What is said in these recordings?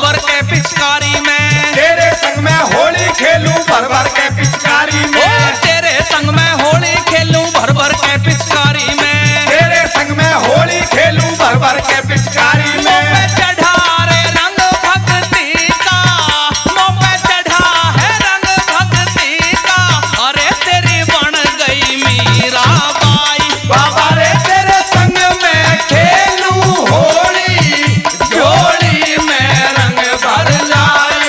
भर के पिचकारी में, तेरे संग में होली खेलूं भर भर के पिचकारी में, तेरे संग में होली खेलूं भर भर के पिचकारी में, तेरे संग में होली खेलूं भर भर के पिचकारी में। मुँह पे चढ़ा रे रंग भक्ति का, मुँह पे चढ़ा है रंग भक्ति का, अरे तेरी बन गई मीरा बाई। बाबा रे तेरे संग में खेलूं होली, झोली में रंग भर लाई।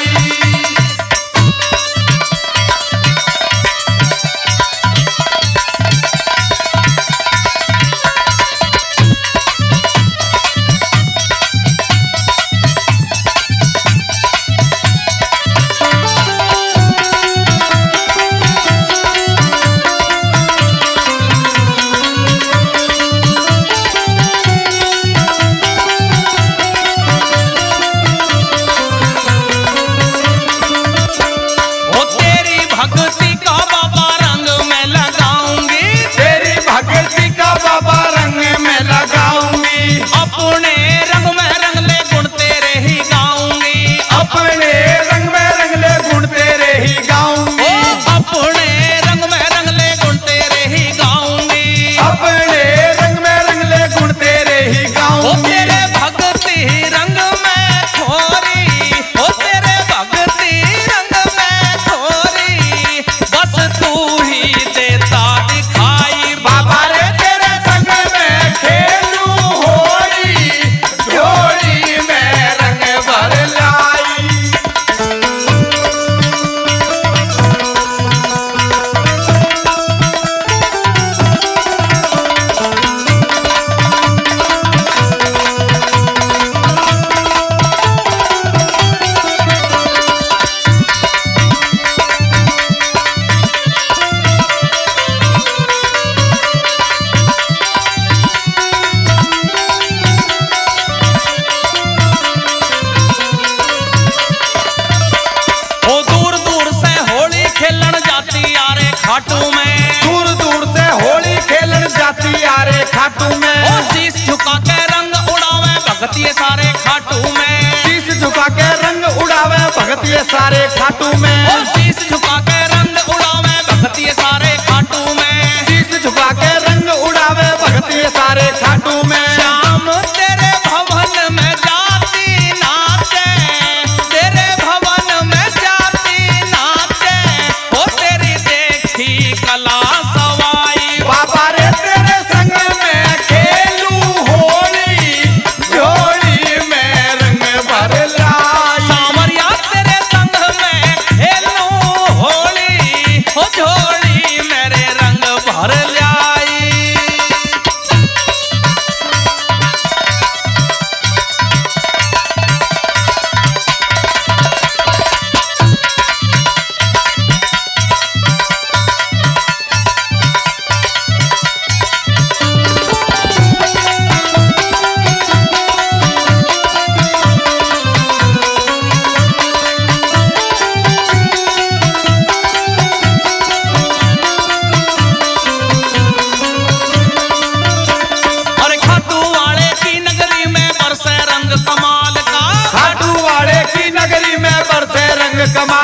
भक्ति का बाबा रंग में लगाऊंगी, तेरी भक्ति का बाबा रंग में लगाऊंगी, अपने रंग में रंग ले गुण तेरे ही गाऊंगी, अपने रंग में रंग ले गुण तेरे ही गाऊंगी, अपने रंग में रंग ले गुण तेरे ही गाऊंगी, अपने रंग में रंग ले गुण तेरे ही गाऊंगी। तेरे भक्ति रंग में खोरी, ओ तेरे भक्ति रंग में खोरी, बस तू ही देता दिखाई। बाबा रे तेरे संग में खेलूं होली, झोली में रंग भर लाई। ओ दूर दूर से होली खेलन जाती यारे खाटू में, दूर दूर से होली खेलन जाती यारे खाटू ओ में, शीश झुका के रंग उड़ावे भगत ये सारे खाटू में, शीश झुका के रंग उड़ावे भगत ये सारे खाटू ओ में, शीश झुका के रंग उड़ावे भगत ये सारे खाटू में, शीश झुका के रंग उड़ावे भगत ये सारे खाटू में। श्याम तेरे भवन में जाती नाचे, तेरे भवन में जाती नाचे, ओ तेरी देखी कला सवाई। बाबा रे तेरे संग में खेलूं होली, झोली में रंग भर लाई। सावरिया तेरे संग में खेलूं होली, ओ झोली मेरे रंग भर लाई। अरे खाटू वाले की नगरी में बरसे रंग कमाल का, खाटू वाले की नगरी में बरसे रंग कमाल